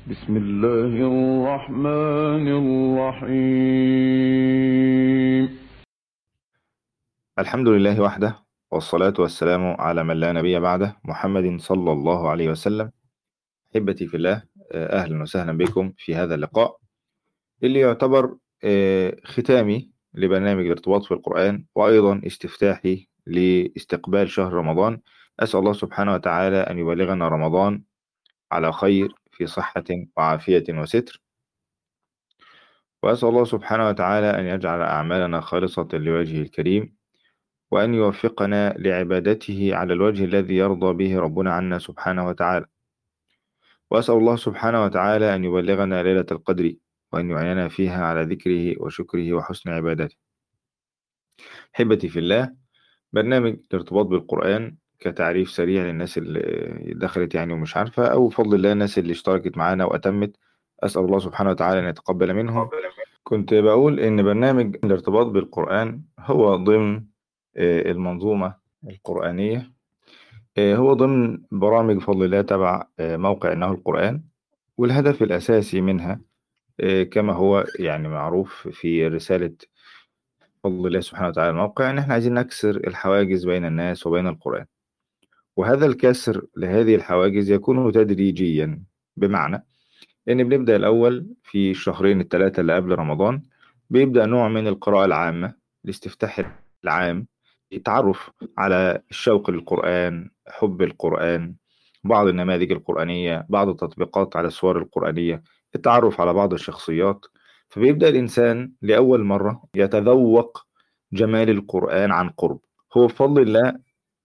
بسم الله الرحمن الرحيم. الحمد لله وحده، والصلاة والسلام على من لا نبي بعده، محمد صلى الله عليه وسلم. أحبتي في الله، أهلا وسهلا بكم في هذا اللقاء اللي يعتبر ختامي لبرنامج الارتباط في القرآن، وأيضا استفتاحي لاستقبال شهر رمضان. أسأل الله سبحانه وتعالى أن يبلغنا رمضان على خير في صحة وعافية وستر، وأسأل الله سبحانه وتعالى أن يجعل أعمالنا خالصة لوجهه الكريم، وأن يوفقنا لعبادته على الوجه الذي يرضى به ربنا عنا سبحانه وتعالى. وأسأل الله سبحانه وتعالى أن يبلغنا ليلة القدر، وأن يعيننا فيها على ذكره وشكره وحسن عبادته. حبتي في الله، برنامج الارتباط بالقرآن كتعريف سريع للناس اللي دخلت يعني ومش عارفة، أو بفضل الله الناس اللي اشتركت معانا وأتمت، أسأل الله سبحانه وتعالى أن يتقبل منهم. كنت بقول إن برنامج الارتباط بالقرآن هو ضمن المنظومة القرآنية، هو ضمن برامج بفضل الله تبع موقع إنه القرآن. والهدف الأساسي منها كما هو يعني معروف في رسالة فضل الله سبحانه وتعالى الموقع، إن إحنا عايزين نكسر الحواجز بين الناس وبين القرآن. وهذا الكسر لهذه الحواجز يكون تدريجيا، بمعنى إن بنبدأ الأول في الشهرين الثلاثة اللي قبل رمضان، بيبدأ نوع من القراءة العامة، الاستفتاح العام، التعرف على الشوق للقرآن، حب القرآن، بعض النماذج القرآنية، بعض التطبيقات على الصور القرآنية، التعرف على بعض الشخصيات. فبيبدأ الإنسان لأول مرة يتذوق جمال القرآن عن قرب. هو بفضل الله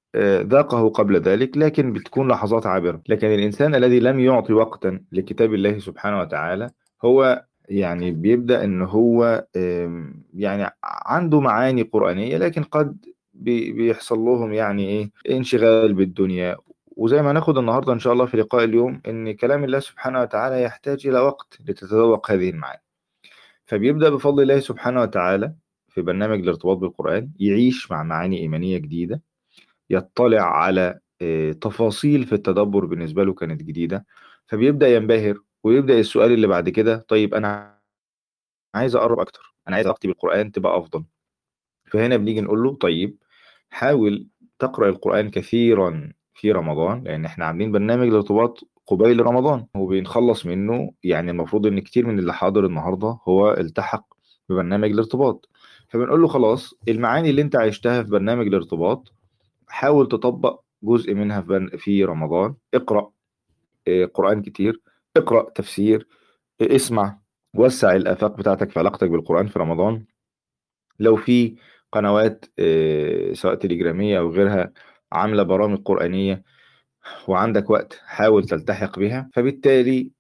ذاقه قبل ذلك، لكن بتكون لحظات عابرة. لكن الإنسان الذي لم يعطي وقتا لكتاب الله سبحانه وتعالى، هو يعني بيبدأ إن هو يعني عنده معاني قرآنية، لكن قد بيحصل لهم يعني إيه انشغال بالدنيا. وزي ما ناخد النهاردة إن شاء الله في لقاء اليوم، إن كلام الله سبحانه وتعالى يحتاج إلى وقت لتتذوق هذه المعاني. فبيبدأ بفضل الله سبحانه وتعالى في برنامج الارتباط بالقرآن يعيش مع معاني إيمانية جديدة، يطلع على تفاصيل في التدبر بالنسبة له كانت جديدة، فبيبدأ ينبهر. ويبدأ السؤال اللي بعد كده: طيب أنا عايز أقرب أكتر، أنا عايز علاقتي بالقرآن تبقى أفضل. فهنا بنيجي نقول له: طيب حاول تقرأ القرآن كثيرا في رمضان، لأن احنا عاملين برنامج الارتباط قبيل رمضان وبنخلص منه. يعني المفروض إن كتير من اللي حاضر النهاردة هو التحق ببرنامج الارتباط. فبنقول له: خلاص، المعاني اللي انت عشتها في برنامج الارتباط حاول تطبق جزء منها في رمضان. اقرأ قرآن كتير، اقرأ تفسير، اسمع، وسع الآفاق بتاعتك في علاقتك بالقرآن في رمضان. لو في قنوات سواء تليجرامية أو غيرها عاملة برامج قرآنية وعندك وقت، حاول تلتحق بها. فبالتالي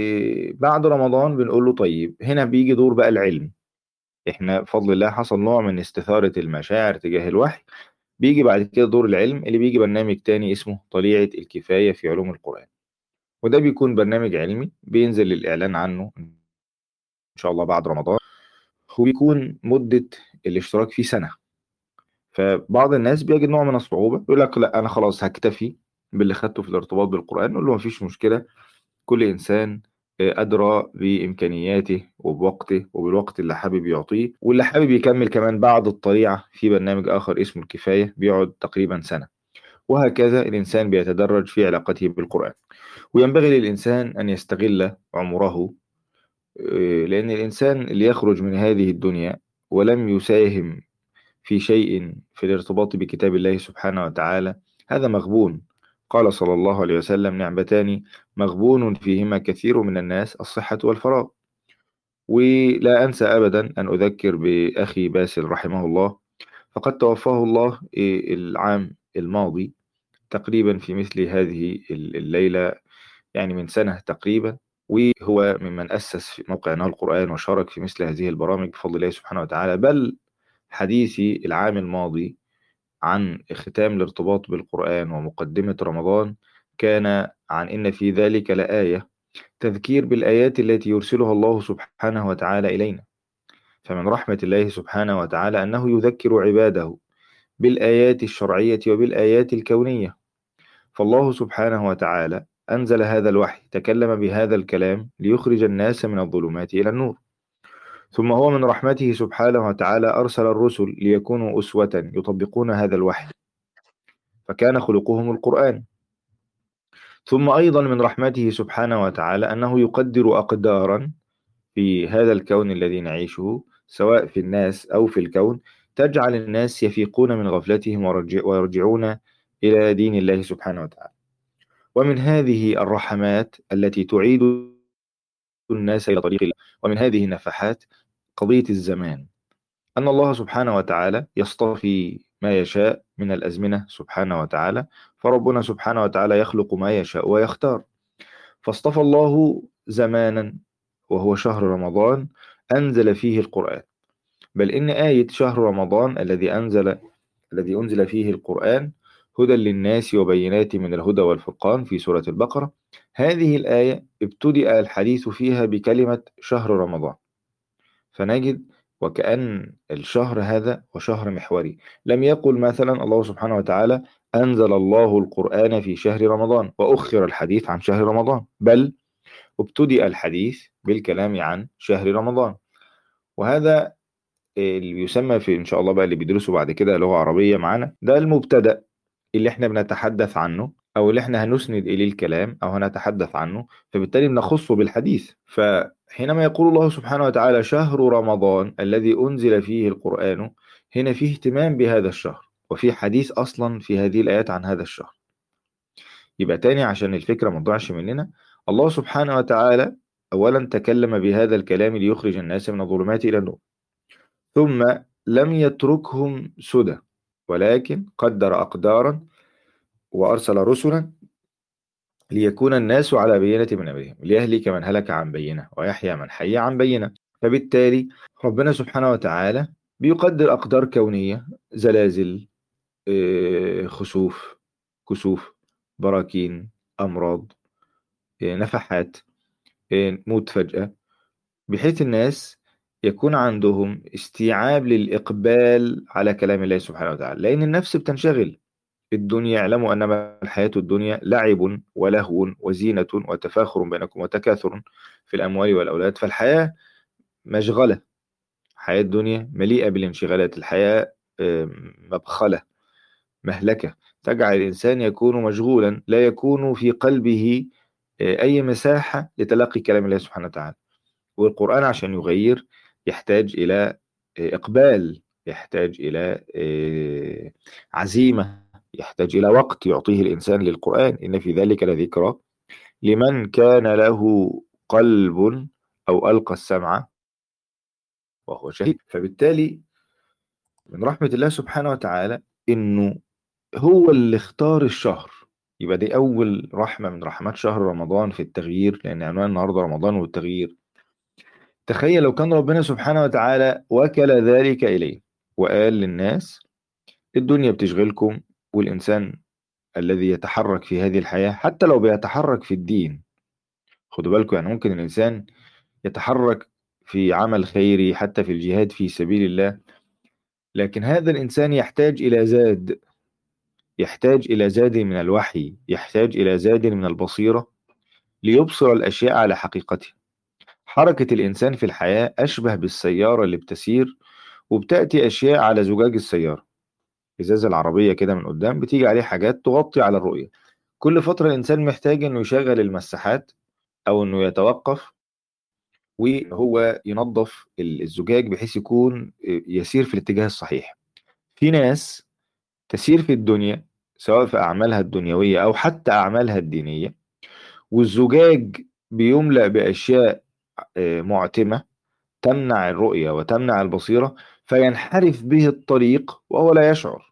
بعد رمضان بنقول له: طيب هنا بيجي دور بقى العلم. احنا بفضل الله حصل نوع من استثارة المشاعر تجاه الوحي. بيجي بعد كده دور العلم، اللي بيجي برنامج تاني اسمه طليعة الكفاية في علوم القرآن. وده بيكون برنامج علمي بينزل الإعلان عنه إن شاء الله بعد رمضان، وبيكون مدة الاشتراك فيه سنة. فبعض الناس بيجد نوع من الصعوبة، يقول لك: لا أنا خلاص هكتفي باللي خدته في الارتباط بالقرآن. نقول له: مفيش مشكلة، كل إنسان أدرى بإمكانياته وبوقته وبالوقت اللي حابب يعطيه، واللي حابب يكمل كمان بعد الطليعة في برنامج آخر اسمه الكفاية بيقعد تقريبا سنة. وهكذا الإنسان بيتدرج في علاقته بالقرآن. وينبغي للإنسان أن يستغل عمره، لأن الإنسان اللي يخرج من هذه الدنيا ولم يساهم في شيء في الارتباط بكتاب الله سبحانه وتعالى، هذا مغبون. قال صلى الله عليه وسلم: نعمتان مغبون فيهما كثير من الناس، الصحة والفراغ. ولا أنسى أبدا أن أذكر بأخي باسل رحمه الله، فقد توفاه الله العام الماضي تقريبا في مثل هذه الليلة، يعني من سنة تقريبا. وهو ممن أسس في موقع نهر القرآن وشارك في مثل هذه البرامج بفضل الله سبحانه وتعالى. بل حديثي العام الماضي عن ختام الارتباط بالقرآن ومقدمة رمضان كان عن إن في ذلك لآية، تذكير بالآيات التي يرسلها الله سبحانه وتعالى إلينا. فمن رحمة الله سبحانه وتعالى أنه يذكر عباده بالآيات الشرعية وبالآيات الكونية. فالله سبحانه وتعالى أنزل هذا الوحي، تكلم بهذا الكلام ليخرج الناس من الظلمات إلى النور. ثم هو من رحمته سبحانه وتعالى أرسل الرسل ليكونوا أسوة يطبقون هذا الوحي، فكان خلقهم القرآن. ثم أيضا من رحمته سبحانه وتعالى أنه يقدر أقدارا في هذا الكون الذي نعيشه، سواء في الناس أو في الكون، تجعل الناس يفيقون من غفلتهم ويرجعون إلى دين الله سبحانه وتعالى. ومن هذه الرحمات التي تعيد الناس إلى طريق الله، ومن هذه النفحات قضية الزمان، أن الله سبحانه وتعالى يصطفي ما يشاء من الأزمنة سبحانه وتعالى. فربنا سبحانه وتعالى يخلق ما يشاء ويختار، فاصطفى الله زمانا وهو شهر رمضان أنزل فيه القرآن. بل إن آية شهر رمضان الذي أنزل فيه القرآن هدى للناس وبينات من الهدى والفرقان في سورة البقرة، هذه الآية ابتدأ الحديث فيها بكلمة شهر رمضان، فنجد وكأن الشهر هذا وشهر محوري. لم يقل مثلا الله سبحانه وتعالى أنزل الله القرآن في شهر رمضان وأخر الحديث عن شهر رمضان، بل ابتدأ الحديث بالكلام عن شهر رمضان. وهذا اللي يسمى في إن شاء الله بقى اللي بيدرسوا بعد كده لغة عربية معانا، ده المبتدأ اللي احنا بنتحدث عنه، أو اللي احنا هنسند إليه الكلام أو هنتحدث عنه، فبالتالي بنخصه بالحديث. فحينما يقول الله سبحانه وتعالى شهر رمضان الذي أنزل فيه القرآن، هنا فيه اهتمام بهذا الشهر، وفي حديث أصلا في هذه الآيات عن هذا الشهر. يبقى تاني عشان الفكرة ما تضيعش مننا، الله سبحانه وتعالى أولا تكلم بهذا الكلام ليخرج الناس من الظلمات إلى النور، ثم لم يتركهم سدى، ولكن قدر أقدارا وأرسل رسلا ليكون الناس على بينة من أمرهم، ليهلك من هلك عن بينة ويحيى من حي عن بينة. فبالتالي ربنا سبحانه وتعالى بيقدر أقدار كونية، زلازل، خسوف، كسوف، براكين، أمراض، نفحات، موت فجأة، بحيث الناس يكون عندهم استيعاب للإقبال على كلام الله سبحانه وتعالى، لأن النفس بتنشغل في الدنيا. اعلموا أنما الحياة الدنيا لعب ولهو وزينة وتفاخر بينكم وتكاثر في الأموال والأولاد. فالحياة مشغلة، حياة الدنيا مليئة بالانشغالات، الحياة مبخلة، مهلكة، تجعل الإنسان يكون مشغولا، لا يكون في قلبه أي مساحة لتلقي كلام الله سبحانه وتعالى. والقرآن عشان يغير يحتاج إلى إقبال، يحتاج إلى عزيمة، يحتاج إلى وقت يعطيه الإنسان للقرآن. إن في ذلك لذكرى لمن كان له قلب أو ألقى السمع وهو شهيد. فبالتالي من رحمة الله سبحانه وتعالى إنه هو اللي اختار الشهر. يبقى دي أول رحمة من رحمات شهر رمضان في التغيير، لأن عنوان النهاردة رمضان والتغيير. تخيل لو كان ربنا سبحانه وتعالى وكل ذلك إليه وقال للناس الدنيا بتشغلكم، والإنسان الذي يتحرك في هذه الحياة حتى لو بيتحرك في الدين، خدوا بالكم، يعني ممكن الإنسان يتحرك في عمل خيري حتى في الجهاد في سبيل الله، لكن هذا الإنسان يحتاج إلى زاد، يحتاج إلى زاد من الوحي، يحتاج إلى زاد من البصيرة ليبصر الأشياء على حقيقتها. حركة الإنسان في الحياة أشبه بالسيارة اللي بتسير وبتأتي أشياء على زجاج السيارة، إزاز العربية كده من قدام بتيجي عليه حاجات تغطي على الرؤية. كل فترة الإنسان محتاج إنه يشغل المساحات أو إنه يتوقف وهو ينظف الزجاج بحيث يكون يسير في الاتجاه الصحيح. في ناس تسير في الدنيا سواء في أعمالها الدنيوية أو حتى أعمالها الدينية، والزجاج بيملأ بأشياء معتمة تمنع الرؤية وتمنع البصيرة، فينحرف به الطريق وهو لا يشعر.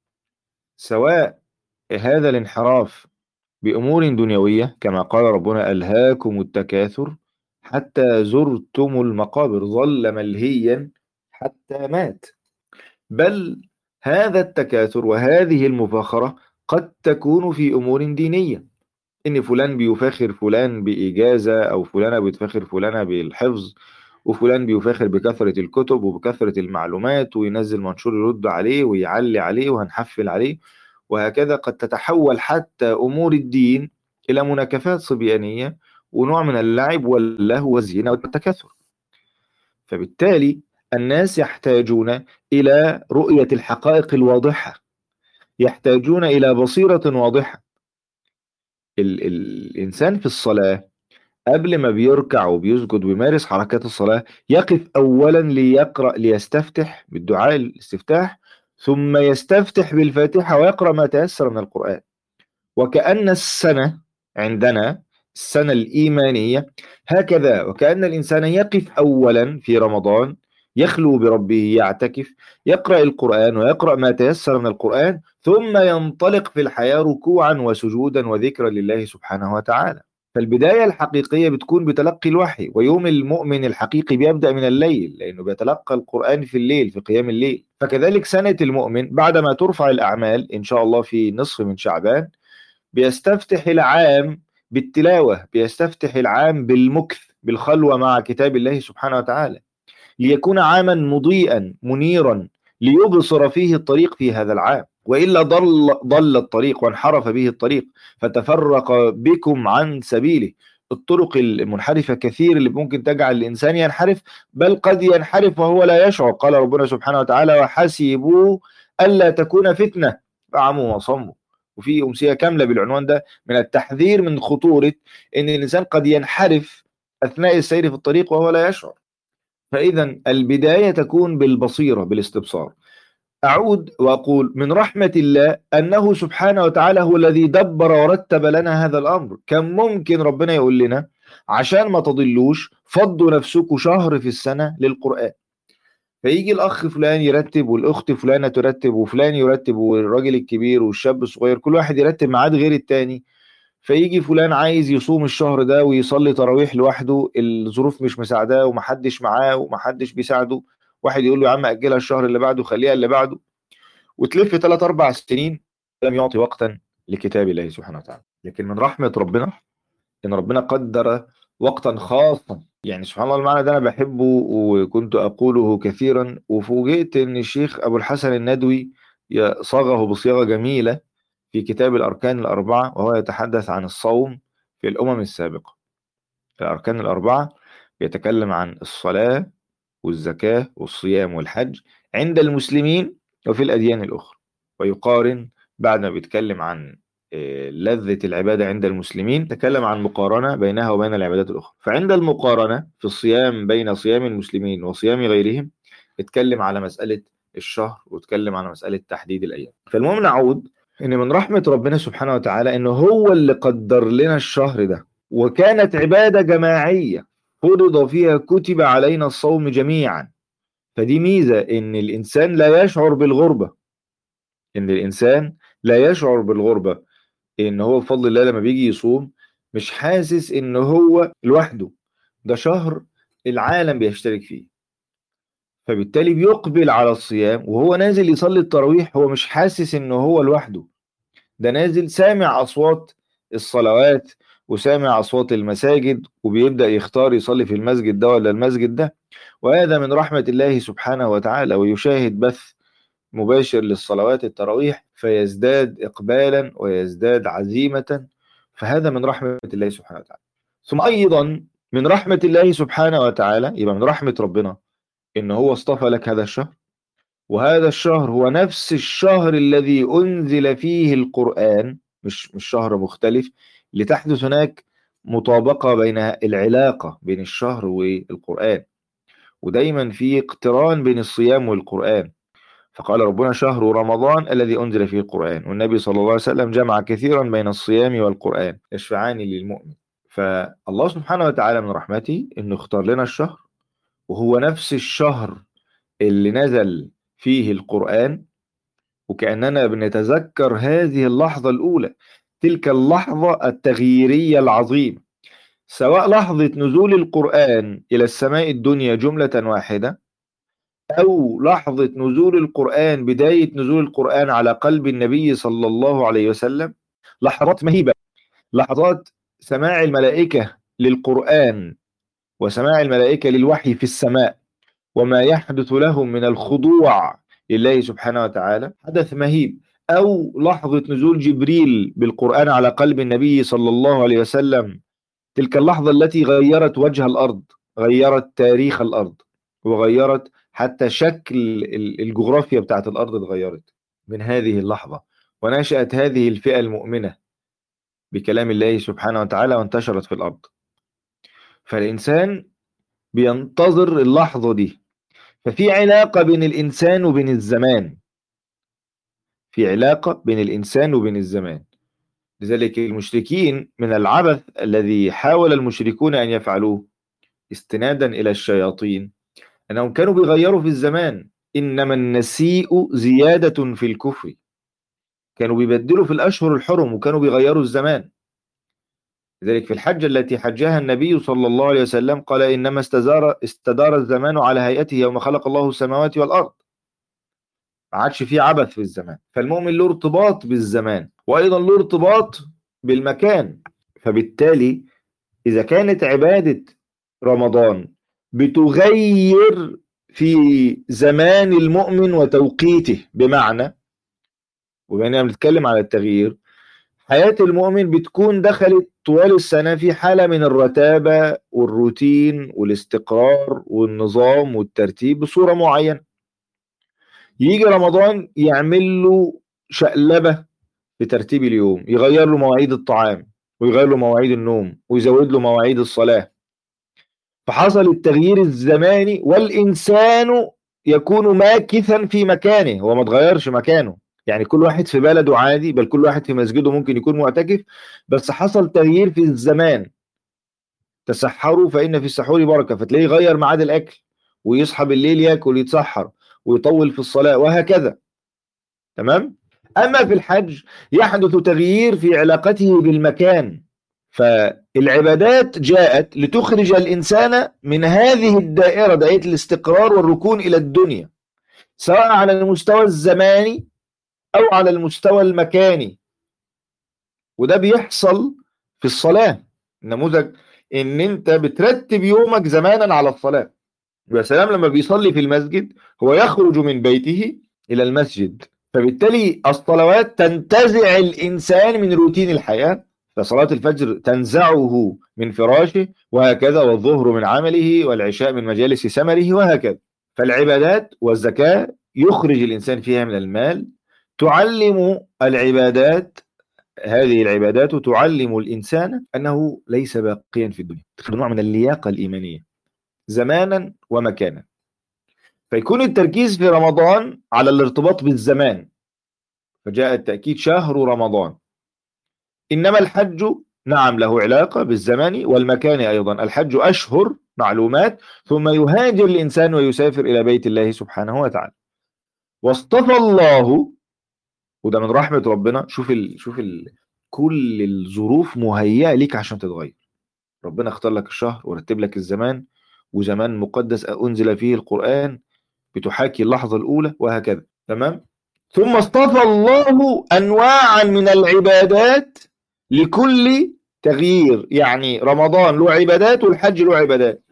سواء هذا الانحراف بأمور دنيوية كما قال ربنا ألهاكم التكاثر حتى زرتم المقابر، ظل ملهيا حتى مات. بل هذا التكاثر وهذه المفاخرة قد تكون في أمور دينية، إن فلان بيفاخر فلان بإجازة، أو فلانة بتفاخر فلانة بالحفظ، وفلان بيفاخر بكثرة الكتب وبكثرة المعلومات وينزل منشور يرد عليه ويعلي عليه وهنحفل عليه. وهكذا قد تتحول حتى أمور الدين إلى مناكفات صبيانية ونوع من اللعب واللهو والزينة والتكاثر. فبالتالي الناس يحتاجون إلى رؤية الحقائق الواضحة، يحتاجون إلى بصيرة واضحة. الإنسان في الصلاة قبل ما بيركع وبيسجد ويمارس حركات الصلاة يقف أولا ليقرأ، ليستفتح بالدعاء الاستفتاح، ثم يستفتح بالفاتحة ويقرأ ما تيسر من القرآن. وكأن السنة عندنا السنة الإيمانية هكذا، وكأن الإنسان يقف أولا في رمضان يخلو بربه، يعتكف، يقرأ القرآن ويقرأ ما تيسر من القرآن، ثم ينطلق في الحياة ركوعا وسجودا وذكرا لله سبحانه وتعالى. فالبداية الحقيقية بتكون بتلقي الوحي، ويوم المؤمن الحقيقي بيبدأ من الليل لأنه بيتلقى القرآن في الليل في قيام الليل. فكذلك سنة المؤمن بعدما ترفع الأعمال إن شاء الله في نصف من شعبان بيستفتح العام بالتلاوة، بيستفتح العام بالمكث بالخلوة مع كتاب الله سبحانه وتعالى، ليكون عاما مضيئا منيرا ليبصر فيه الطريق في هذا العام، وإلا ضل الطريق وانحرف به الطريق فتفرق بكم عن سبيله. الطرق المنحرفة كثير اللي ممكن تجعل الإنسان ينحرف، بل قد ينحرف وهو لا يشعر. قال ربنا سبحانه وتعالى: وحسبوا ألا تكون فتنة فعموا وصموا. وفي أمسية كاملة بالعنوان ده من التحذير من خطورة أن الإنسان قد ينحرف أثناء السير في الطريق وهو لا يشعر. فإذا البداية تكون بالبصيرة بالاستبصار. أعود وأقول من رحمة الله أنه سبحانه وتعالى هو الذي دبر ورتب لنا هذا الأمر. كان ممكن ربنا يقول لنا عشان ما تضلوش فضوا نفسكم شهر في السنة للقرآن، فيجي الأخ فلان يرتب والأخت فلانة ترتب وفلان يرتب والراجل الكبير والشاب الصغير كل واحد يرتب ميعاد غير التاني. فيجي فلان عايز يصوم الشهر ده ويصلي تراويح لوحده، الظروف مش مساعداه ومحدش معاه ومحدش بيساعده. واحد يقول له يا عم أجلها الشهر اللي بعده خليها اللي بعده، وتلف 3 4 سنين لم يعطي وقتا لكتاب الله سبحانه وتعالى. لكن من رحمة ربنا إن ربنا قدر وقتا خاصا. يعني سبحان الله المعنى ده أنا بحبه وكنت أقوله كثيرا، وفوجئت إن الشيخ أبو الحسن الندوي صاغه بصياغة جميلة في كتاب الأركان الأربعة، وهو يتحدث عن الصوم في الأمم السابقة. الأركان الأربعة يتكلم عن الصلاة والزكاة والصيام والحج عند المسلمين وفي الأديان الأخرى، ويقارن بعد ما بيتكلم عن لذة العبادة عند المسلمين تكلم عن مقارنة بينها وبين العبادات الأخرى. فعند المقارنة في الصيام بين صيام المسلمين وصيام غيرهم اتكلم على مسألة الشهر واتكلم على مسألة تحديد الأيام. فالمهم نعود إن من رحمة ربنا سبحانه وتعالى إنه هو اللي قدر لنا الشهر ده، وكانت عبادة جماعية فرض فيها كتب علينا الصوم جميعا. فدي ميزة إن الإنسان لا يشعر بالغربة، إن الإنسان لا يشعر بالغربة، إن هو بفضل الله لما بيجي يصوم مش حاسس إن هو لوحده، ده شهر العالم بيشترك فيه. فبالتالي بيقبل على الصيام وهو نازل يصلي التراويح هو مش حاسس إنه هو لوحده، ده نازل سامع أصوات الصلوات وسامع أصوات المساجد وبيبدأ يختار يصلي في المسجد ده ولا المسجد ده. وهذا من رحمة الله سبحانه وتعالى. ويشاهد بث مباشر للصلوات التراويح فيزداد إقبالا ويزداد عزيمة. فهذا من رحمة الله سبحانه وتعالى. ثم أيضا من رحمة الله سبحانه وتعالى، يبقى من رحمة ربنا إن هو اصطفى لك هذا الشهر، وهذا الشهر هو نفس الشهر الذي أنزل فيه القرآن، مش شهر مختلف، لتحدث هناك مطابقة بين العلاقة بين الشهر والقرآن، ودايما في اقتران بين الصيام والقرآن. فقال ربنا: شهر رمضان الذي أنزل فيه القرآن. والنبي صلى الله عليه وسلم جمع كثيرا بين الصيام والقرآن يشفعان للمؤمن. فالله سبحانه وتعالى من رحمته إنه اختار لنا الشهر، وهو نفس الشهر اللي نزل فيه القرآن. وكأننا بنتذكر هذه اللحظة الأولى، تلك اللحظة التغييرية العظيمة، سواء لحظة نزول القرآن إلى السماء الدنيا جملة واحدة، أو لحظة نزول القرآن بداية نزول القرآن على قلب النبي صلى الله عليه وسلم. لحظات مهيبة، لحظات سماع الملائكة للقرآن وسماع الملائكة للوحي في السماء وما يحدث لهم من الخضوع لله سبحانه وتعالى، حدث مهيب. أو لحظة نزول جبريل بالقرآن على قلب النبي صلى الله عليه وسلم، تلك اللحظة التي غيرت وجه الأرض، غيرت تاريخ الأرض، وغيرت حتى شكل الجغرافيا بتاعت الأرض، اتغيرت من هذه اللحظة. ونشأت هذه الفئة المؤمنة بكلام الله سبحانه وتعالى وانتشرت في الأرض. فالإنسان بينتظر اللحظة دي. ففي علاقة بين الإنسان وبين الزمان، في علاقة بين الإنسان وبين الزمان. لذلك المشركين من العبث الذي حاول المشركون أن يفعلوه استنادا إلى الشياطين أنهم كانوا بيغيروا في الزمان. إنما النسيء زيادة في الكفر، كانوا بيبدلوا في الأشهر الحرم وكانوا بيغيروا الزمان. لذلك في الحجة التي حجها النبي صلى الله عليه وسلم قال إنما استدار الزمان على هيئته يوم خلق الله السماوات والأرض. ما عادش فيه عبث في الزمان. فالمؤمن له ارتباط بالزمان وأيضا له ارتباط بالمكان. فبالتالي إذا كانت عبادة رمضان بتغير في زمان المؤمن وتوقيته، بمعنى، وبما بنتكلم على التغيير، حياة المؤمن بتكون دخلت طوال السنة في حالة من الرتابة والروتين والاستقرار والنظام والترتيب بصورة معينة. يجي رمضان يعمل له شقلبة في ترتيب اليوم، يغير له مواعيد الطعام ويغير له مواعيد النوم ويزود له مواعيد الصلاة. فحصل التغيير الزماني والإنسان يكون ماكثا في مكانه، هو ما تغيرش مكانه. يعني كل واحد في بلده عادي، بل كل واحد في مسجده ممكن يكون معتكف، بس حصل تغيير في الزمان. تسحروا فإن في السحور بركة، فتلاقيه يغير ميعاد الأكل ويصحى بالليل ياكل يتسحر ويطول في الصلاة وهكذا. تمام؟ أما في الحج يحدث تغيير في علاقته بالمكان. فالعبادات جاءت لتخرج الإنسان من هذه الدائرة، دائرة الاستقرار والركون إلى الدنيا، سواء على المستوى الزماني أو على المستوى المكاني. وده بيحصل في الصلاة. نموذج إن أنت بترتب يومك زمانا على الصلاة. يا سلام لما بيصلي في المسجد، هو يخرج من بيته إلى المسجد، فبالتالي الصلوات تنتزع الإنسان من روتين الحياة. فصلاة الفجر تنزعه من فراشه وهكذا، والظهر من عمله والعشاء من مجالس سمره وهكذا. فالعبادات والزكاة يخرج الإنسان فيها من المال، تعلم العبادات، هذه العبادات تعلم الإنسان أنه ليس باقيا في الدنيا، تخلق نوع من اللياقة الإيمانية زمانا ومكانا. فيكون التركيز في رمضان على الارتباط بالزمان، فجاء التأكيد شهر رمضان. إنما الحج نعم له علاقة بالزمان والمكان أيضا. الحج أشهر معلومات، ثم يهاجر الإنسان ويسافر إلى بيت الله سبحانه وتعالى. واصطفى الله، وده من رحمة ربنا. شوف كل الظروف مهيئة لك عشان تتغير. ربنا اختار لك الشهر ورتب لك الزمان، وزمان مقدس أنزل فيه القرآن بتحاكي اللحظة الأولى وهكذا. تمام. ثم اصطفى الله أنواعا من العبادات لكل تغيير. يعني رمضان له عبادات والحج له عبادات.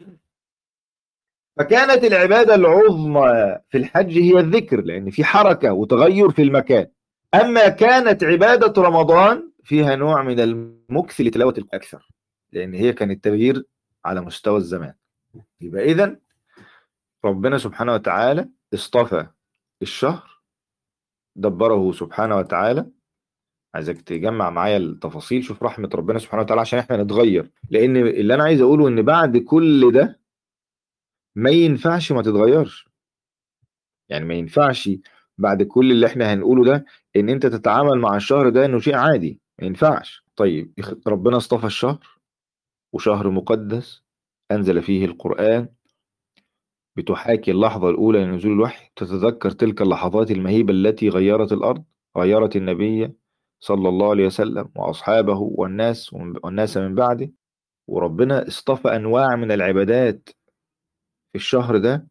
فكانت العبادة العظمى في الحج هي الذكر، لأن في حركة وتغير في المكان. أما كانت عبادة رمضان فيها نوع من المكث لتلاوة الأكثر، لأن هي كانت تغيير على مستوى الزمان. يبقى إذن ربنا سبحانه وتعالى اصطفى الشهر، دبره سبحانه وتعالى. عايزك تجمع معايا التفاصيل. شوف رحمة ربنا سبحانه وتعالى عشان احنا نتغير. لأن اللي أنا عايز أقوله إن بعد كل ده ما ينفعش ما تتغيرش. يعني ما ينفعش بعد كل اللي احنا هنقوله ده ان انت تتعامل مع الشهر ده انه شيء عادي. ما ينفعش. طيب ربنا اصطفى الشهر، وشهر مقدس انزل فيه القرآن، بتحاكي اللحظة الاولى لنزول الوحي، تتذكر تلك اللحظات المهيبة التي غيرت الارض، غيرت النبي صلى الله عليه وسلم واصحابه والناس من بعده. وربنا اصطفى انواع من العبادات في الشهر ده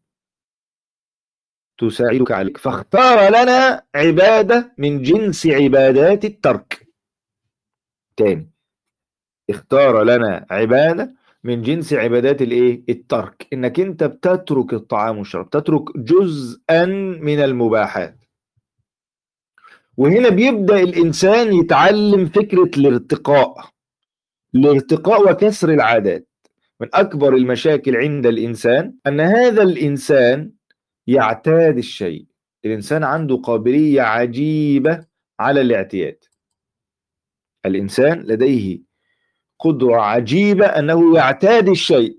تساعدك عليك، فاختار لنا عبادة من جنس عبادات الترك. تاني، اختار لنا عبادة من جنس عبادات الايه؟ الترك. انك انت بتترك الطعام والشراب، تترك جزءا من المباحات. وهنا بيبدأ الإنسان يتعلم فكرة الارتقاء وكسر العادات. من أكبر المشاكل عند الإنسان أن هذا الإنسان يعتاد الشيء. الإنسان عنده قابلية عجيبة على الاعتياد. الإنسان لديه قدرة عجيبة أنه يعتاد الشيء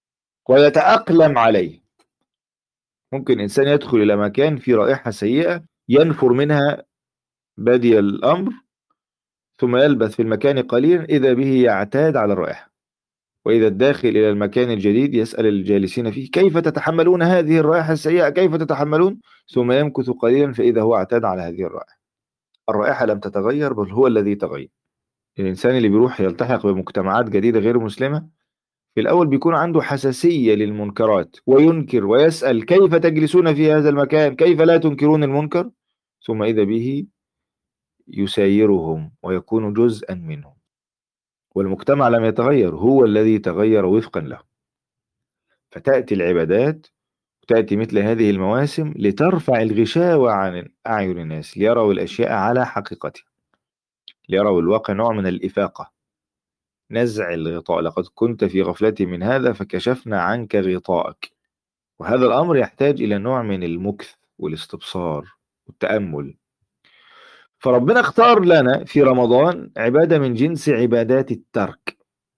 ويتأقلم عليه. ممكن إنسان يدخل إلى مكان فيه رائحة سيئة ينفر منها بادي الأمر، ثم يلبث في المكان قليلا إذا به يعتاد على الرائحة. وإذا الداخل إلى المكان الجديد يسأل الجالسين فيه: كيف تتحملون هذه الرائحة السيئة؟ كيف تتحملون؟ ثم يمكث قليلا فإذا هو اعتاد على هذه الرائحة. الرائحة لم تتغير، بل هو الذي تغير. الإنسان اللي بيروح يلتحق بمجتمعات جديدة غير مسلمة في الأول بيكون عنده حساسية للمنكرات وينكر ويسأل: كيف تجلسون في هذا المكان؟ كيف لا تنكرون المنكر؟ ثم إذا به يسايرهم ويكون جزءا منهم، والمجتمع لم يتغير، هو الذي تغير وفقا له. فتأتي العبادات وتأتي مثل هذه المواسم لترفع الغشاوة عن أعين الناس، ليروا الأشياء على حقيقتها، ليروا الواقع نوع من الإفاقة، نزع الغطاء. لقد كنت في غفلة من هذا فكشفنا عنك غطاءك. وهذا الأمر يحتاج إلى نوع من المكث والاستبصار والتأمل. فربنا اختار لنا في رمضان عبادة من جنس عبادات الترك.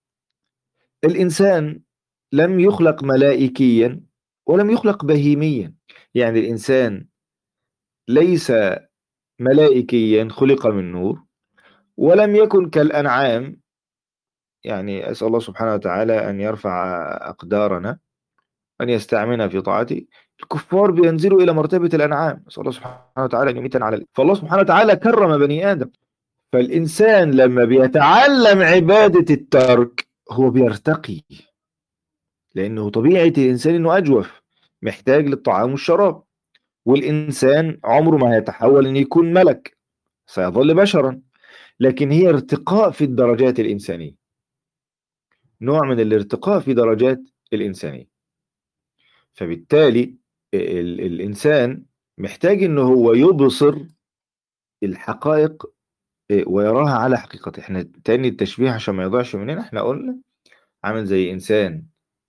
الإنسان لم يخلق ملائكيا ولم يخلق بهيميا، يعني الإنسان ليس ملائكيا خلق من نور، ولم يكن كالأنعام. يعني أسأل الله سبحانه وتعالى أن يرفع أقدارنا، أن يستعملنا في طاعته. الكفار بينزلوا إلى مرتبة الأنعام، أسأل الله سبحانه وتعالى أن يميتنا على فالله سبحانه وتعالى كرم بني آدم. فالإنسان لما بيتعلم عبادة الترك هو بيرتقي، لأنه طبيعة الإنسان أنه أجوف، محتاج للطعام والشراب. والإنسان عمره ما هيتحول أن يكون ملك، سيظل بشرا. لكن هي ارتقاء في الدرجات الإنسانية، نوع من الارتقاء في درجات الإنسانية. فبالتالي الإنسان محتاج أنه هو يبصر الحقائق ويراها على حقيقتها. احنا تاني التشبيه عشان ما يضيعش مننا، احنا قلنا عامل زي إنسان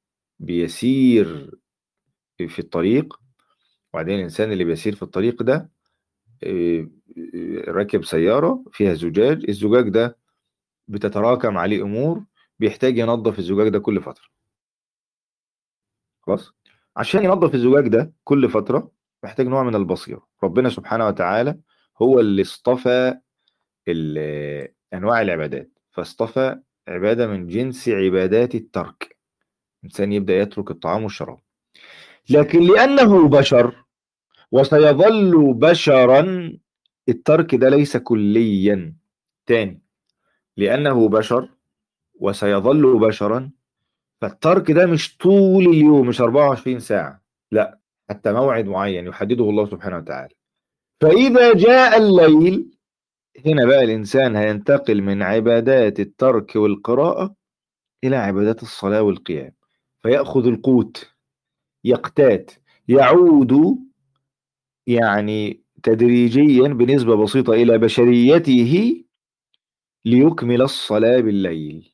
بيسير في الطريق، وبعدين الإنسان اللي بيسير في الطريق ده راكب سيارة فيها زجاج، الزجاج ده بتتراكم عليه أمور، بيحتاج ينظف الزجاج ده كل فترة. خلاص، عشان ينظف الزجاج ده كل فترة محتاج نوع من البصيرة. ربنا سبحانه وتعالى هو اللي اصطفى أنواع العبادات، فاصطفى عبادة من جنس عبادات الترك، إنسان يبدأ يترك الطعام والشراب. لكن لأنه بشر وسيظل بشرا، الترك ده ليس كليا. تاني، لأنه بشر وسيظل بشرا، فالترك ده مش طول اليوم، مش 24 ساعة، لا، حتى موعد معين يحدده الله سبحانه وتعالى. فإذا جاء الليل، هنا بقى الإنسان هينتقل من عبادات الترك والقراءة إلى عبادات الصلاة والقيام، فيأخذ القوت، يقتات، يعود يعني تدريجيا بنسبة بسيطة إلى بشريته ليكمل الصلاة بالليل.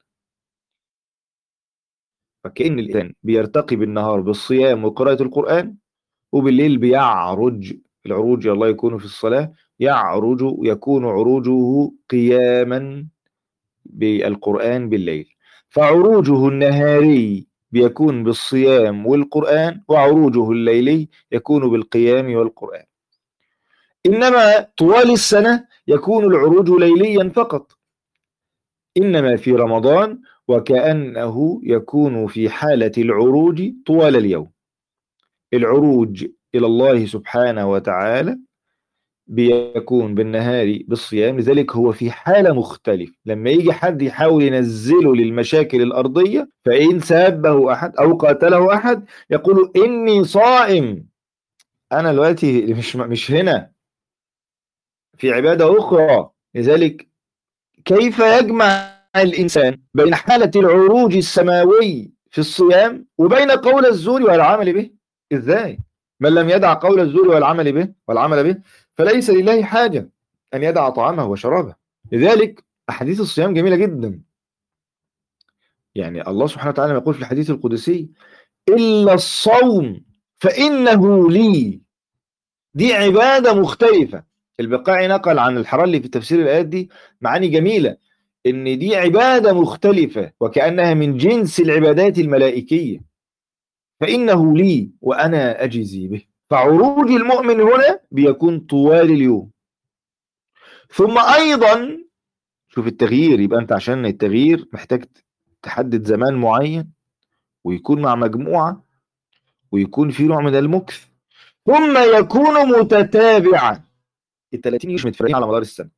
فكأن الإنسان بيرتقي بالنهار بالصيام وقراءة القرآن، وبالليل بيعرج. العروج الله يكون في الصلاة، يعرج، يكون عروجه قياما بالقرآن بالليل. فعروجه النهاري بيكون بالصيام والقرآن، وعروجه الليلي يكون بالقيام والقرآن. إنما طوال السنة يكون العروج ليليا فقط، إنما في رمضان وكأنه يكون في حالة العروج طوال اليوم. العروج إلى الله سبحانه وتعالى بيكون بالنهار بالصيام، لذلك هو في حالة مختلف. لما يجي حد يحاول ينزله للمشاكل الأرضية، فإن سابه أحد أو قاتله أحد يقول: إني صائم، أنا دلوقتي مش هنا، في عبادة أخرى. لذلك كيف يجمع الإنسان بين حالة العروج السماوي في الصيام وبين قول الزور والعمل به؟ إزاي؟ من لم يدع قول الزور والعمل به فليس لله حاجة. أن يدع طعامه وشرابه. لذلك أحاديث الصيام جميلة جدا. يعني الله سبحانه وتعالى يقول في الحديث القدسي: إلا الصوم فإنه لي. دي عبادة مختلفة. البقاعي نقل عن الحرلي في تفسير الآيات دي معاني جميلة، إن دي عبادة مختلفة وكأنها من جنس العبادات الملائكية. فإنه لي وأنا أجزي به. فعروج المؤمن هنا بيكون طوال اليوم. ثم أيضا شوف التغيير، يبقى أنت عشان التغيير محتاج تحدد زمان معين، ويكون مع مجموعة، ويكون في نوع من المكث، ثم يكون متتابعا. ال 30 يوم مش متفرقين على مدار السنة.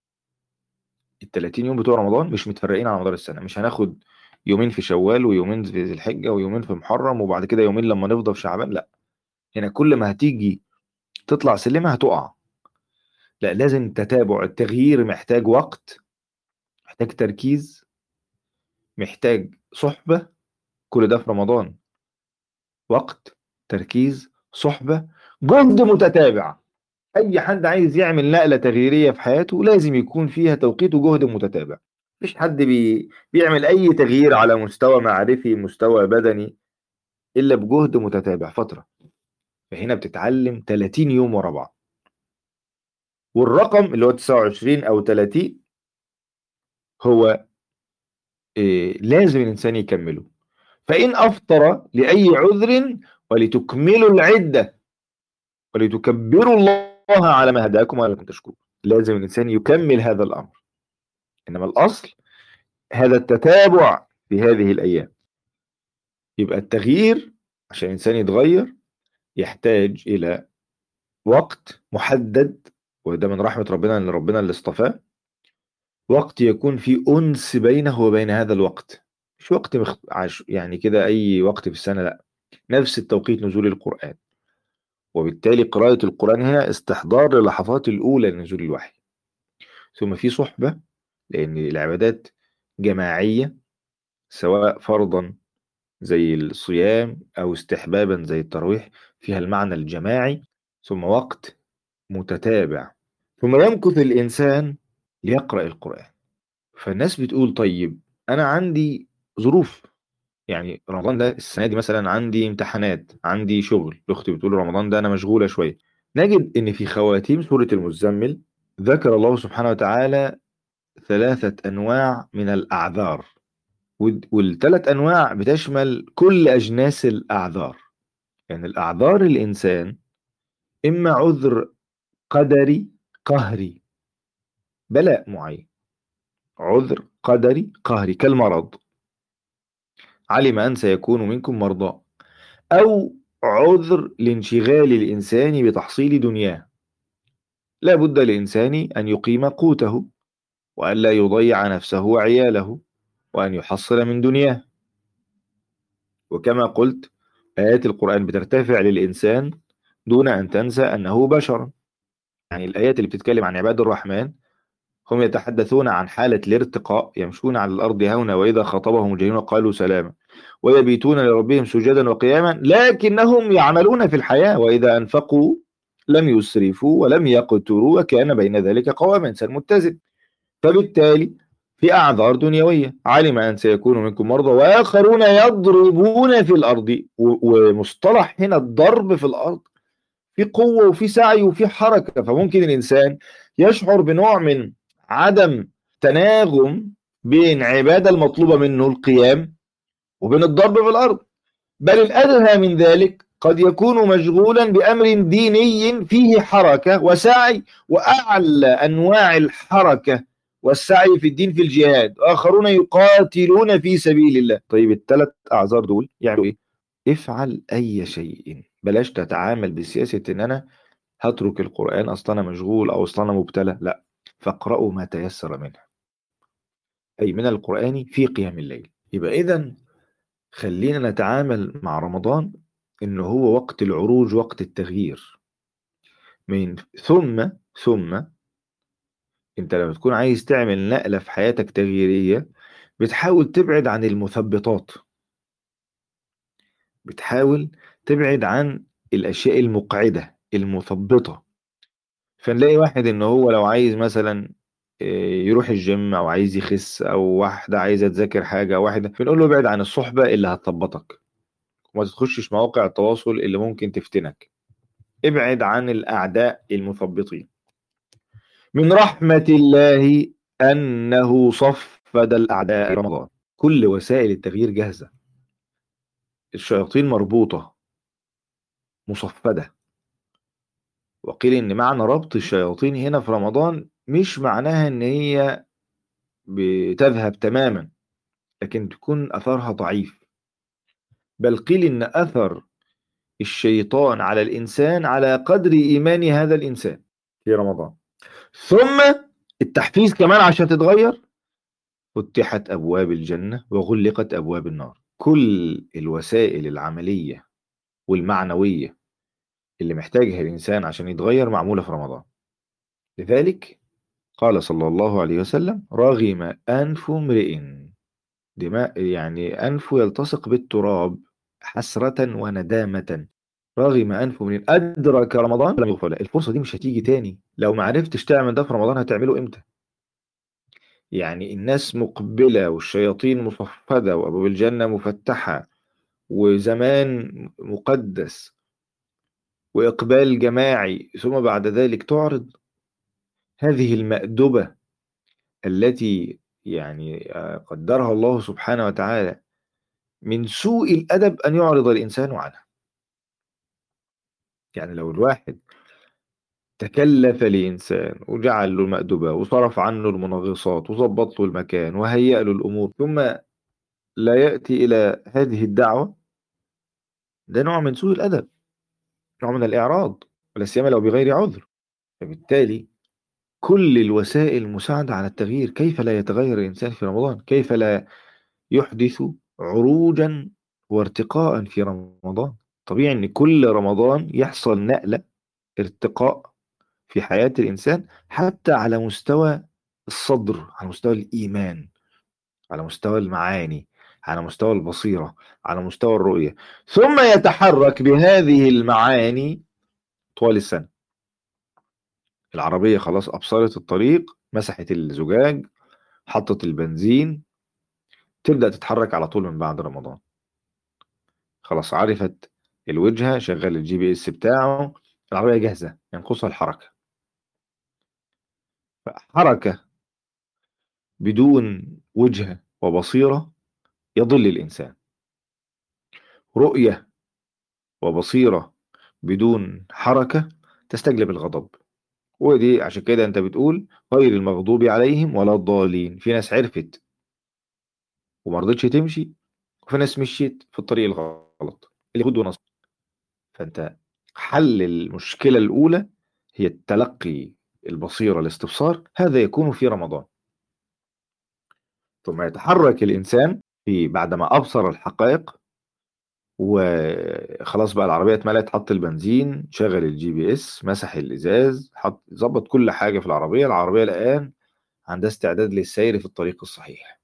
ال 30 يوم بتوع رمضان مش متفرقين على مدار السنة. مش هناخد يومين في شوال ويومين في ذي الحجة ويومين في محرم وبعد كده يومين لما نفضى في شعبان. لا، هنا كل ما هتيجي تطلع سلمة هتقع. لا، لازم تتابع. التغيير محتاج وقت، محتاج تركيز، محتاج صحبة. كل ده في رمضان. وقت، تركيز، صحبة، جهد متتابع. أي حد عايز يعمل نقلة تغييرية في حياته لازم يكون فيها توقيت وجهد متتابع. مفيش حد بيعمل أي تغيير على مستوى معرفي، مستوى بدني، إلا بجهد متتابع فترة. فهنا بتتعلم 30 يوم ورا بعض. والرقم اللي هو 29 أو 30 هو لازم الإنسان يكمله. فإن أفطر لأي عذر ولتكملوا العدة ولتكبروا الله على ما هداكم ولكم تشكرون. لازم الإنسان يكمل هذا الأمر. إنما الأصل هذا التتابع في هذه الأيام. يبقى التغيير عشان الإنسان يتغير يحتاج إلى وقت محدد، وده من رحمة ربنا أن ربنا اللي اصطفاه. وقت يكون فيه أنس بينه وبين هذا الوقت. مش وقت يعني كده أي وقت في السنة، لا، نفس التوقيت نزول القرآن. وبالتالي قراءة القرآن هنا استحضار للحظات الأولى لنزول الوحي. ثم في صحبة، لأن العبادات جماعية، سواء فرضا زي الصيام أو استحبابا زي التراويح، فيها المعنى الجماعي. ثم وقت متتابع. ثم يمكث الإنسان ليقرأ القرآن. فالناس بتقول: طيب أنا عندي ظروف، يعني رمضان ده السنة دي مثلا عندي امتحانات، عندي شغل. أختي بتقول رمضان ده أنا مشغولة شوية. نجد إن في خواتيم سورة المزمل ذكر الله سبحانه وتعالى 3 أنواع من الأعذار. والثلاث أنواع بتشمل كل أجناس الأعذار. يعني الأعذار الإنسان إما عذر قدري قهري، بلاء معين، عذر قدري قهري كالمرض، علم أن سيكون منكم مرضى، أو عذر لانشغال الإنسان بتحصيل دنياه. لا بد للإنسان أن يقيم قوته، وأن لا يضيع نفسه وعياله، وأن يحصل من دنياه. وكما قلت، آيات القرآن بترتفع للإنسان دون أن تنسى أنه بشر. يعني الآيات اللي بتتكلم عن عباد الرحمن هم يتحدثون عن حالة الارتقاء، يمشون على الأرض هونا وإذا خاطبهم الجاهلون قالوا سلاما ويبيتون لربهم سجدا وقياما، لكنهم يعملون في الحياة وإذا أنفقوا لم يسرفوا ولم يقتروا وكان بين ذلك قواما، إنسان متزن. فبالتالي في أعذار دنيوية، علم أن سيكون منكم مرضى وآخرون يضربون في الأرض. ومصطلح هنا الضرب في الأرض في قوة وفي سعي وفي حركة. فممكن الإنسان يشعر بنوع من عدم تناغم بين عبادة المطلوبة منه القيام وبين الضرب في الأرض. بل الأدهى من ذلك، قد يكون مشغولا بأمر ديني فيه حركة وسعي، وأعلى أنواع الحركة والسعي في الدين في الجهاد، آخرون يقاتلون في سبيل الله. طيب الثلاث أعذار دول يعني إيه؟ افعل أي شيء، بلاش تتعامل بسياسة إن أنا هترك القرآن أصلا أنا مشغول أو أصلا أنا مبتلى. لا، فاقرأوا ما تيسر منه، أي من القرآن في قيام الليل. يبقى إذن خلينا نتعامل مع رمضان إنه هو وقت العروج، وقت التغيير. من ثم أنت لما تكون عايز تعمل نقلة في حياتك تغييرية بتحاول تبعد عن المثبطات، بتحاول تبعد عن الأشياء المقعدة المثبطة. فنلاقي واحد ان هو لو عايز مثلا يروح الجيم او عايز يخس، او واحدة عايزة تذاكر حاجة، او واحدة، بنقول له ابعد عن الصحبة اللي هتثبطك، وما تخشش مواقع التواصل اللي ممكن تفتنك. ابعد عن الأعداء المثبطين. من رحمة الله أنه صفد الأعداء رمضان. كل وسائل التغيير جاهزة، الشياطين مربوطة مصفدة. وقيل إن معنى ربط الشياطين هنا في رمضان مش معناها إن هي بتذهب تماما، لكن تكون أثرها ضعيف. بل قيل إن أثر الشيطان على الإنسان على قدر إيمان هذا الإنسان في رمضان. ثم التحفيز كمان عشان تتغير، فتحت أبواب الجنة وغلقت أبواب النار. كل الوسائل العملية والمعنوية اللي محتاجها الإنسان عشان يتغير معمولة في رمضان. لذلك قال صلى الله عليه وسلم: رغم أنف امرئ، دماء يعني أنفه يلتصق بالتراب حسرة وندامة. رغم أنف امرئ أدرك رمضان لم يغفر له. الفرصة دي مش هتيجي تاني. لو ما عرفتش تعمل ده في رمضان هتعمله إمتى؟ يعني الناس مقبلة والشياطين مصفدة وأبواب الجنة مفتحة وزمان مقدس وإقبال جماعي، ثم بعد ذلك تعرض هذه المأدبة التي يعني قدرها الله سبحانه وتعالى. من سوء الأدب أن يعرض الإنسان عنها. يعني لو الواحد تكلف لإنسان وجعل له مأدبة وصرف عنه المنغصات وظبط له المكان وهيأ له الأمور، ثم لا يأتي إلى هذه الدعوة، ده نوع من سوء الأدب، نوع من الإعراض، ولا سيما لو بغير عذر. فبالتالي كل الوسائل مساعدة على التغيير. كيف لا يتغير الإنسان في رمضان؟ كيف لا يحدث عروجا وارتقاء في رمضان؟ طبيعي أن كل رمضان يحصل نقلة، ارتقاء في حياة الإنسان، حتى على مستوى الصدر، على مستوى الإيمان، على مستوى المعاني، على مستوى البصيرة، على مستوى الرؤية، ثم يتحرك بهذه المعاني طوال السنة. العربية خلاص أبصرت الطريق، مسحت الزجاج، حطت البنزين، تبدأ تتحرك على طول من بعد رمضان. خلاص عرفت الوجهة، شغل الجي بي اس بتاعه، العربية جاهزة، ينقصها الحركة. حركة بدون وجهة وبصيرة يضل الإنسان. رؤية وبصيرة بدون حركة تستجلب الغضب. ودي عشان كده انت بتقول غير المغضوب عليهم ولا الضالين. في ناس عرفت وما رضتش تمشي، وفي ناس مشيت في الطريق الغلط اللي يهود ونصر. فانت حل المشكلة الأولى هي التلقي، البصيرة، الاستبصار. هذا يكون في رمضان. ثم يتحرك الإنسان في بعدما أبصر الحقائق، وخلاص بقى العربية اتملت، حط البنزين، شغل الجي بي اس، مسح الإزاز، حط ظبط كل حاجة في العربية. العربية الآن عندها استعداد للسير في الطريق الصحيح.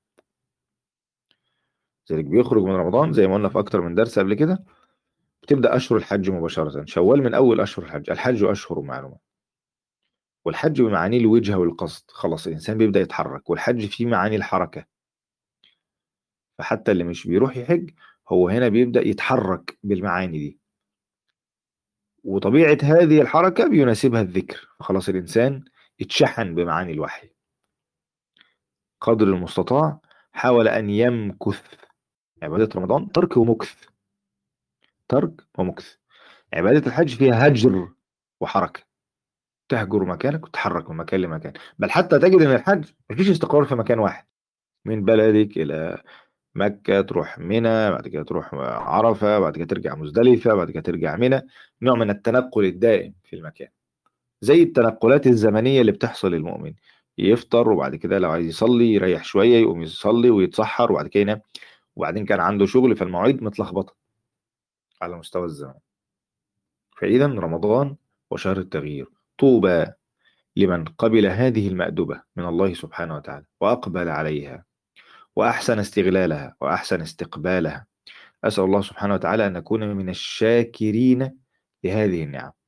لذلك بيخرج من رمضان زي ما قلنا في أكتر من درس قبل كده، بتبدأ أشهر الحج مباشرة. شوال من أول أشهر الحج. الحج أشهر معلومة، والحج بمعاني الوجهة والقصد. خلاص الإنسان بيبدأ يتحرك، والحج فيه معاني الحركة. فحتى اللي مش بيروح يحج هو هنا بيبدأ يتحرك بالمعاني دي، وطبيعة هذه الحركة بيناسبها الذكر. فخلاص الإنسان اتشحن بمعاني الوحي. قدر المستطاع حاول أن يمكث. عبادة رمضان ترك ومكث، ترك ومكث. عبادة الحج فيها هجر وحركة، تهجر مكانك وتتحرك من مكان لمكان. بل حتى تجد ان الحج مفيش استقرار في مكان واحد. من بلدك الى مكة، تروح منى، بعد كده تروح عرفة، بعد كده ترجع مزدلفة، بعد كده ترجع منى. نوع من التنقل الدائم في المكان، زي التنقلات الزمنية اللي بتحصل للمؤمن. يفطر وبعد كده لو عايز يصلي يريح شوية، يقوم يصلي ويتسحر وبعد كده ينام، وبعدين كان عنده شغل، فالمواعيد متلخبطة على مستوى الزمن. فإذا رمضان وشهر التغيير. طوبى لمن قبل هذه المأدبة من الله سبحانه وتعالى وأقبل عليها وأحسن استغلالها وأحسن استقبالها. أسأل الله سبحانه وتعالى أن نكون من الشاكرين لهذه النعم.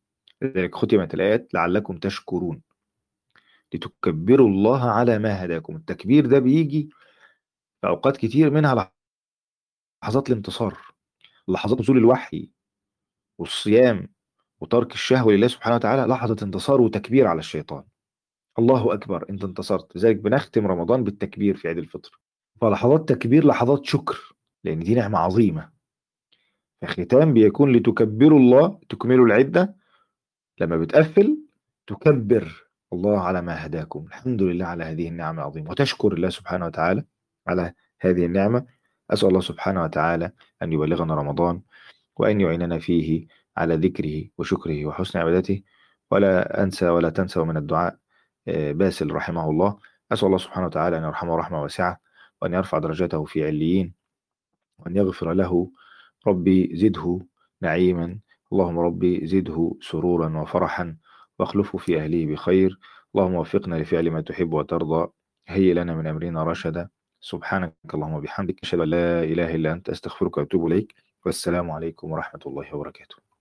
لذلك ختمت الآيات لعلكم تشكرون، لتكبروا الله على ما هداكم. التكبير ده بيجي في أوقات كتير، منها لحظات الانتصار، لحظات نزول الوحي والصيام وترك الشهوة لله سبحانه وتعالى، لحظة انتصار وتكبير على الشيطان. الله أكبر، أنت انتصرت. لذلك بنختم رمضان بالتكبير في عيد الفطر. فلحظات تكبير لحظات شكر، لأن دي نعمة عظيمة. الختام بيكون لتكبروا الله، تكملوا العدة. لما بتقفل تكبر الله على ما هداكم، الحمد لله على هذه النعمة العظيمة، وتشكر الله سبحانه وتعالى على هذه النعمة. أسأل الله سبحانه وتعالى أن يبلغنا رمضان، وأن يعيننا فيه على ذكره وشكره وحسن عبادته. ولا أنسى ولا تنسى من الدعاء باسل رحمه الله، أسأل الله سبحانه وتعالى أن يرحمه رحمة واسعة، وأن يرفع درجته في عليين، وأن يغفر له. ربي زده نعيما، اللهم ربي زده سرورا وفرحا، واخلفه في أهله بخير. اللهم وفقنا لفعل ما تحب وترضى، هيئ لنا من أمرنا رشدا. سبحانك اللهم وبحمدك، أشهد أن لا إله إلا أنت، أستغفرك وأتوب إليك. والسلام عليكم ورحمة الله وبركاته.